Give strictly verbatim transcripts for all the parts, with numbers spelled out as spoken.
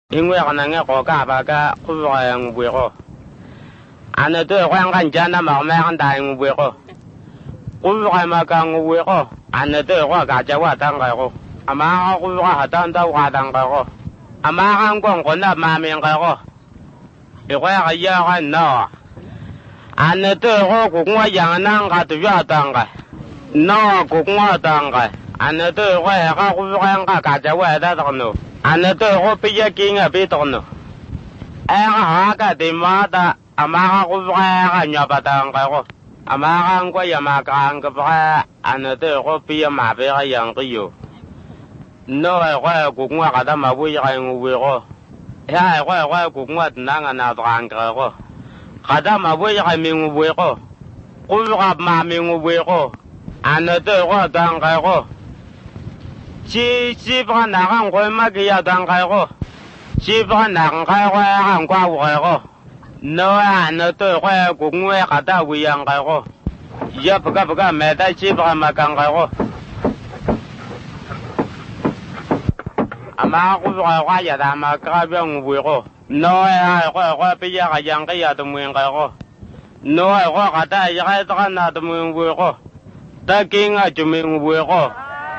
因为可能个国家把个苦人为好，安那对换看家那毛买看大人为好，苦人嘛讲为好，安那对我家家我当个好，阿妈我苦人还当到我当个好，阿妈看光คน那妈命个好，一会个也很闹，安那对我古我养那个都要当个，闹古我当个，安那对我个苦人个家家我当个喏。Anh tôi có bây giờ kinh ở bên trong nữa, em họ cái tìm mà ta, à mà có phải cái nhà bà ta cái có, à mà cái có nhà mà cái cái phải, anh tôi có bây giờ mà bây giờ yang cái gì, nó cái cũng là cái đó mà bây giờ cái người có, cái cái cái cũng là năng anh nào toàn cái có, cái đó mà bây giờ cái mình người có, cũng là mà mình người có, anh tôi có toàn cái có. Chỉ chỉ phải nàng coi mà kia đang cái cô, chỉ phải nàng cái coi hàng qua cái cô, nó anh tôi coi cũng nghe cả ta vui ang cái cô, giờ bữa bữa bữa mẹ ta chỉ phải mà càng cái cô, ama cũng phải qua giờ ta mà cái bên vui cô, nó ai coi coi bây giờ cái yang cái giờ tụi mình cái cô, nó ai coi cả ta giờ cái ta nào tụi mình vui cô, ta kinh à tụi mình vui cô.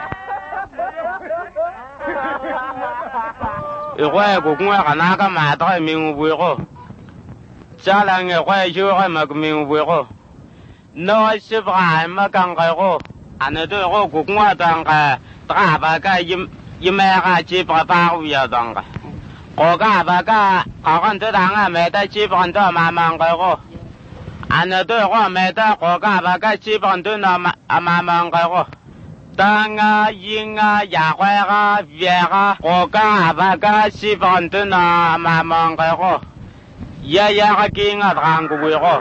Ikhwa cũng nghe cả na cái mà tôi mình vui cô, cha là nghe quay chưa cái mà mình vui cô, nói xếp lại mà càng cái cô, anh ấy tôi cô cũng nghe toàn cái tất cả cái im im mẹ cái chỉ phải bao giờ toàn cái, có cái ba cái có con tôi đang à mẹ ta chỉ phải tôi mà mang cái cô, anh ấy tôi cô mẹ ta có cái ba cái chỉ phải tôi nó mà mà mang cái cô. Tang a yin a ya khoe a vie a ko ka ba ka si van tu na ma mang ka ko ya ya ka king a rang ku ko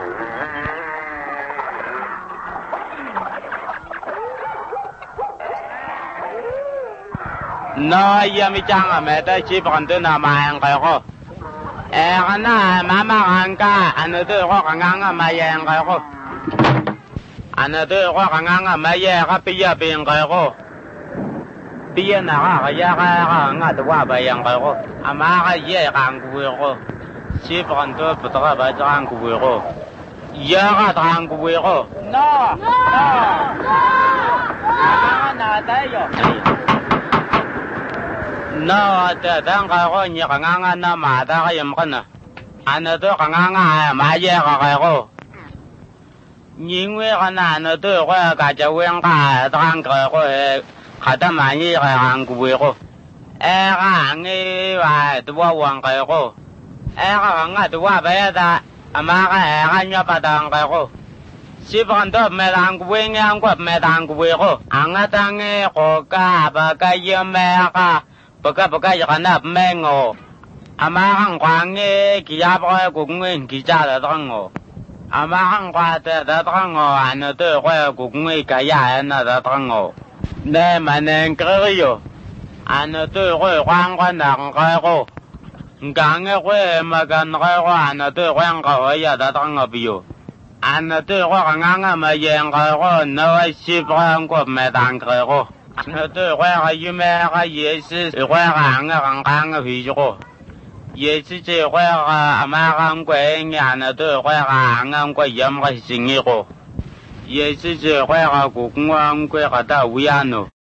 no ya mi chang a me ta si van tu na ma ang ka ko e ana ma ma ang ka an tu ko ka ngang a ma ya ang ka ko anh tôi có khả năng à mấy giờ các bây giờ bên cái cô bây giờ nào cái giờ cái cái ngã tôi qua bây giờ cái cô à mà cái giờ càng cùi cô chỉ phần tôi bắt đầu bây giờ càng cùi cô giờ cái càng cùi cô no no no nó đây rồi no thế đang cái cô nhiều khả năng anh mà ta cái gì mà cái nào anh tôi khả năng à mấy giờ cái cô因为个男的对我家家问他当个个，他他妈你个韩国个，哎个你话都我忘个个，哎个我都我别的，阿妈个哎个你不当个个，西方都没当过，俺国没当过个，俺个当个个个不个也没个，不个不个一个那没我，阿妈个光个其他不个公园其他的当我。à mà hàng qua thế đó thằng ngô anh tôi quay cũng mấy cái nhà nó đó thằng ngô để mà nên cái gì anh tôi quay quăng quăng nặng cái cô càng cái quay mà càng cái cô anh tôi quăng cái gì đó thằng ngô biểu anh tôi quay ngang mà giang cái cô nói xếp quăng cô mẹ đàn cái cô anh tôi quay cái gì mẹ cái gì sự quay ngang ngang ngang cái gì cô也是这块啊，马上过年了，都块啊，俺过年过新年过，也是这块啊，过年过个到乌鸦呢。